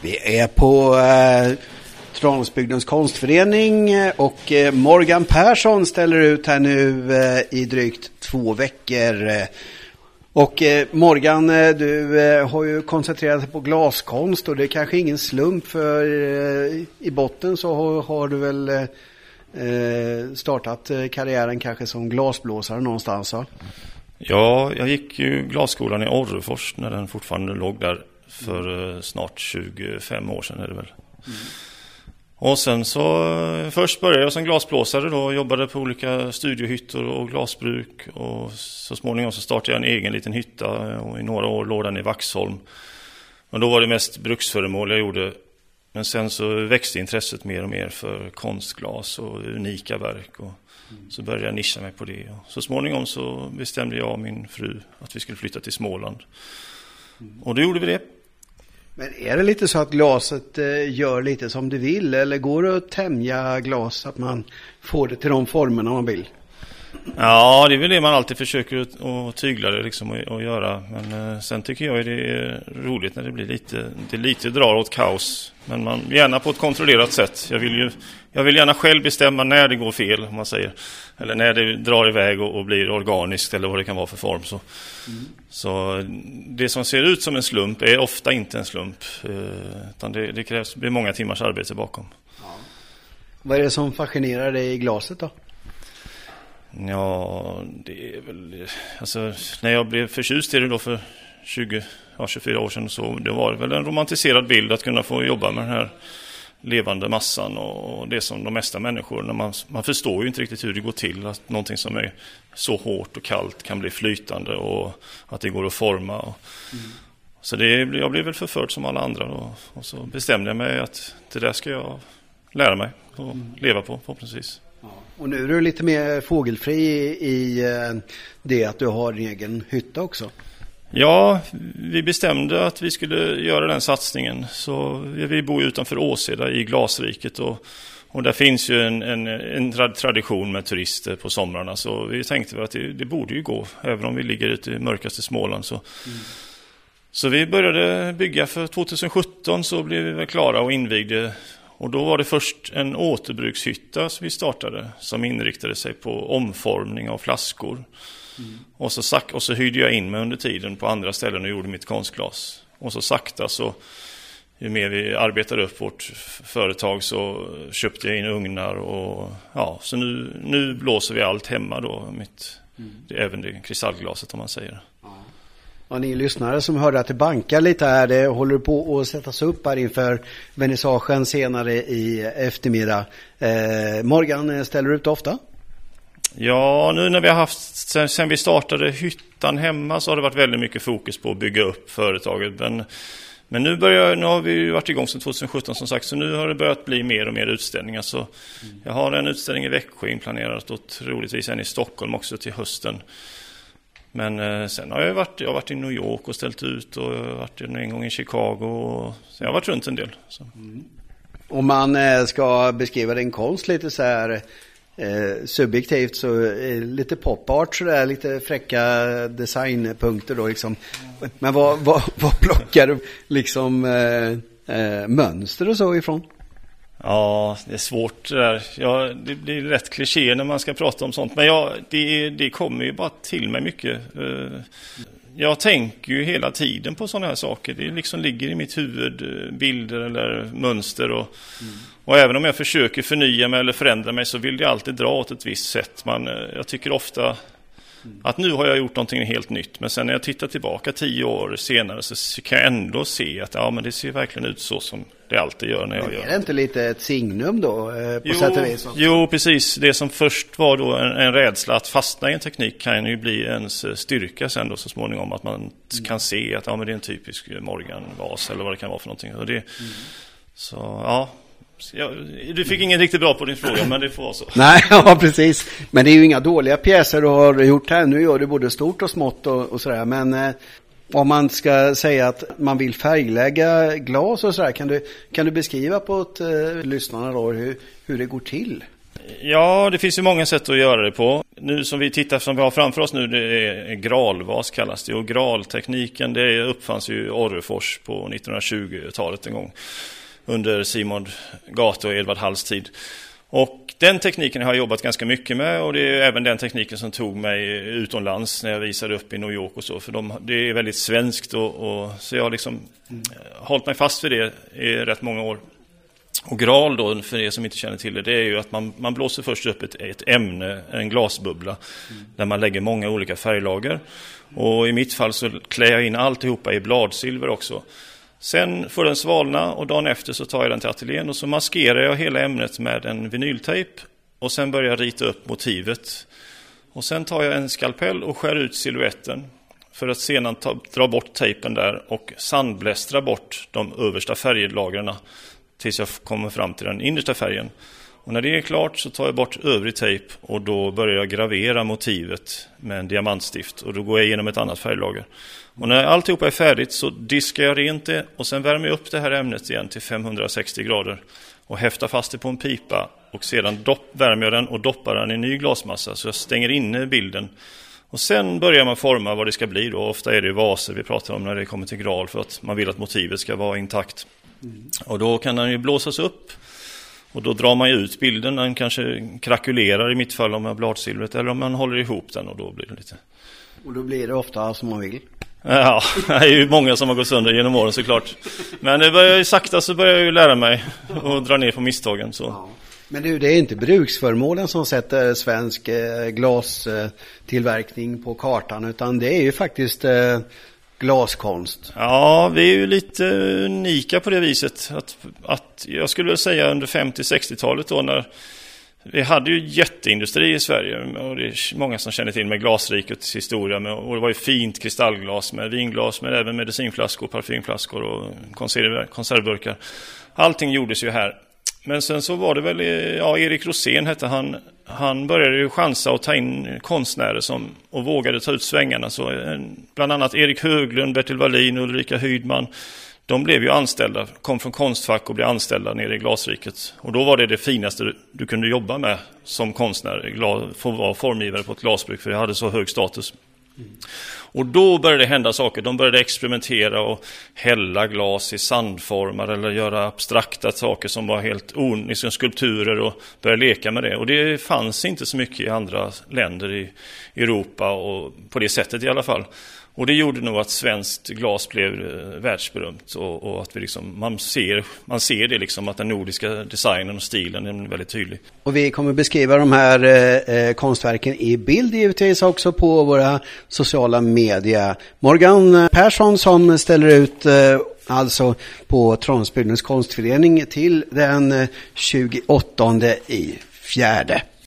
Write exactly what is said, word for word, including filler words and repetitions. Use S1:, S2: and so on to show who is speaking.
S1: Vi är på eh, Tranåsbygdens konstförening och eh, Morgan Persson ställer ut här nu eh, i drygt två veckor. Och eh, Morgan, eh, du eh, har ju koncentrerat dig på glaskonst och det är kanske ingen slump för eh, i botten så har, har du väl eh, startat eh, karriären kanske som glasblåsare någonstans, va?
S2: Ja, jag gick ju glasskolan i Orrefors när den fortfarande låg där för eh, snart tjugofem år sedan är det väl. Mm. Och sen så först började jag som glasblåsare då, jobbade på olika studiohyttor och glasbruk och så småningom så startade jag en egen liten hytta och i några år låg den i Vaxholm. Men då var det mest bruksföremål jag gjorde. Men sen så växte intresset mer och mer för konstglas och unika verk och så började jag nischa mig på det. Och så småningom så bestämde jag och min fru att vi skulle flytta till Småland. Och då gjorde vi det.
S1: Men är det lite så att glaset eh, gör lite som du vill eller går det att tämja glas så att man får det till de formerna man vill?
S2: Ja, det är väl det man alltid försöker att, att tygla det liksom och, och göra. Men eh, sen tycker jag att det är roligt när det blir lite, det lite drar åt kaos. Men man gärna på ett kontrollerat sätt. Jag vill ju jag vill gärna själv bestämma när det går fel, om man säger. Eller när det drar iväg och, och blir organiskt eller vad det kan vara för form. Så, mm. så det som ser ut som en slump är ofta inte en slump. Eh, utan det, det krävs det blir många timmars arbete bakom.
S1: Ja. Vad är det som fascinerar dig i glaset då?
S2: Ja, det är väl... Alltså, när jag blev förtjust i det då för tjugo, ja, tjugofyra år sedan så det var väl en romantiserad bild att kunna få jobba med den här levande massan och det som de mesta människor, när man, man förstår ju inte riktigt hur det går till att någonting som är så hårt och kallt kan bli flytande och att det går att forma. Och, mm. Så det, jag blev väl förförd som alla andra då, och så bestämde jag mig att det där ska jag lära mig och mm. leva på förhoppningsvis.
S1: Ja. Och nu är du lite mer fågelfri i, i det att du har en egen hytta också. Ja,
S2: vi bestämde att vi skulle göra den satsningen. Så vi bor ju utanför Åseda i Glasriket och, och där finns ju en, en, en tradition med turister på somrarna. Så vi tänkte att det, det borde ju gå, även om vi ligger ute i mörkaste Småland. Så, mm. så vi började bygga för tjugohundrasjutton så blev vi väl klara och invigde. Och då var det först en återbrukshytta som vi startade som inriktade sig på omformning av flaskor. Mm. Och, så sak- och så hyrde jag in mig under tiden på andra ställen och gjorde mitt konstglas. Och så sakta så, ju mer vi arbetade upp vårt företag så köpte jag in ugnar och ja, så nu, nu blåser vi allt hemma då, mitt, mm. det, även det kristallglaset om man säger.
S1: Ja. Och ni lyssnare som hörde att det bankar lite här, det håller på att sättas upp här inför vernissagen senare i eftermiddag. Eh, Morgan, ställer du ut ofta?
S2: Ja, nu när vi har haft, sen, sen vi startade hyttan hemma så har det varit väldigt mycket fokus på att bygga upp företaget. Men, men nu, börjar, nu har vi varit igång sedan tjugohundrasjutton som sagt, så nu har det börjat bli mer och mer utställningar. Så mm. jag har en utställning i Växjö inplanerat och troligtvis en i Stockholm också till hösten. Men eh, sen har jag varit, jag har varit i New York och ställt ut och jag har varit en gång i Chicago. Och, så jag har varit runt en del. Så.
S1: Mm. Om man eh, ska beskriva din konst lite så här... Eh, subjektivt så eh, lite pop-art så där, lite fräcka designpunkter då liksom. Men vad, vad, vad plockar du liksom eh, eh, mönster och så ifrån?
S2: Ja, det är svårt det där. Ja, det blir rätt kliché när man ska prata om sånt. Men ja, det, det kommer ju bara till mig mycket. Jag tänker ju hela tiden på sådana här saker. Det liksom ligger i mitt huvud, bilder eller mönster. Och, mm. och även om jag försöker förnya mig eller förändra mig så vill jag alltid dra åt ett visst sätt. Man, jag tycker ofta mm. att nu har jag gjort någonting helt nytt. Men sen när jag tittar tillbaka tio år senare så kan jag ändå se att ja, men det ser verkligen ut så som det alltid gör när jag
S1: men
S2: gör.
S1: Är det inte lite ett signum då eh, på
S2: jo,
S1: sätt och vis?
S2: Jo, precis. Det som först var då en, en rädsla att fastna i en teknik kan ju bli ens styrka sen då så småningom. Att man mm. kan se att ja, men det är en typisk Morgan-vas eller vad det kan vara för någonting. Och det, mm. Så ja, ja, du fick ingen riktigt bra på din fråga men det får vara så.
S1: Nej, ja precis. Men det är ju inga dåliga pjäser du har gjort här. Nu gör du både stort och smått och, och sådär. Men... Eh, om man ska säga att man vill färglägga glas och sådär, kan du, kan du beskriva på ett eh, lyssnarna då hur, hur det går till?
S2: Ja, det finns ju många sätt att göra det på. Nu som vi tittar som vi har framför oss nu, det är gralvas kallas det. Och graltekniken, det uppfanns ju i Orrefors på nittonhundratjugotalet en gång. Under Simon Gate och Edvard Halls tid. Och den tekniken har jag jobbat ganska mycket med, och det är även den tekniken som tog mig utomlands när jag visade upp i New York och så. För de, det är väldigt svenskt, och, och, så jag har liksom mm. hållit mig fast vid det i rätt många år. Och gral då, för er som inte känner till det, det är ju att man, man blåser först upp ett, ett ämne, en glasbubbla, mm. där man lägger många olika färglager. Och i mitt fall så klär jag in alltihopa i bladsilver också. Sen får den svalna, och dagen efter så tar jag den till ateljén och så maskerar jag hela ämnet med en vinyltejp. Och sen börjar jag rita upp motivet. Och sen tar jag en skalpell och skär ut silhuetten. För att sedan ta, dra bort tejpen där och sandblästra bort de översta färglagren tills jag kommer fram till den innersta färgen. Och när det är klart så tar jag bort övrig tejp och då börjar jag gravera motivet med en diamantstift. Och då går jag igenom ett annat färglager. Och när alltihopa är färdigt så diskar jag rent det och sen värmer jag upp det här ämnet igen till femhundrasextio grader. Och häftar fast det på en pipa och sedan dopp, värmer jag den och doppar den i ny glasmassa så jag stänger inne bilden. Och sen börjar man forma vad det ska bli då. Ofta är det vaser vi pratar om när det kommer till gral för att man vill att motivet ska vara intakt. Mm. Och då kan den ju blåsas upp och då drar man ju ut bilden. Den kanske krakulerar i mitt fall om jag har bladsilvret eller om man håller ihop den och då blir det lite...
S1: Och då blir det ofta som man vill.
S2: Ja, det är ju många som har gått sönder genom åren såklart. Men det börjar ju sakta så börjar jag ju lära mig och dra ner på misstagen. Så.
S1: Ja. Men du, det är inte bruksföremålen som sätter svensk eh, glastillverkning på kartan utan det är ju faktiskt eh, glaskonst.
S2: Ja, vi är ju lite unika på det viset. Att, att jag skulle säga under femtio-sextiotalet då när vi hade ju jätteindustri i Sverige och det är många som känner till med glasrikets historia med, och det var ju fint kristallglas med vinglas men även medicinflaskor, parfymflaskor och konserv, konservburkar. Allting gjordes ju här. Men sen så var det väl, ja, Erik Rosén hette han, han började ju chansa och ta in konstnärer som, och vågade ta ut svängarna. Så bland annat Erik Höglund, Bertil Wallin, Ulrika Hydman, de blev ju anställda, kom från Konstfack och blev anställda nere i glasriket. Och då var det det finaste du, du kunde jobba med som konstnär, få vara formgivare på ett glasbruk för det hade så hög status. Mm. Och då började det hända saker. De började experimentera och hälla glas i sandformar eller göra abstrakta saker som var helt oniska skulpturer och började leka med det. Och det fanns inte så mycket i andra länder i Europa och på det sättet i alla fall. Och det gjorde nog att svenskt glas blev världsberömt och, och att vi liksom, man, ser, man ser det liksom att den nordiska designen och stilen är väldigt tydlig. Och
S1: vi kommer beskriva de här eh, konstverken i bild givetvis också på våra sociala medier. Morgan Persson som ställer ut eh, alltså på Transbygdens konstförening till den tjugoåttonde i fjärde.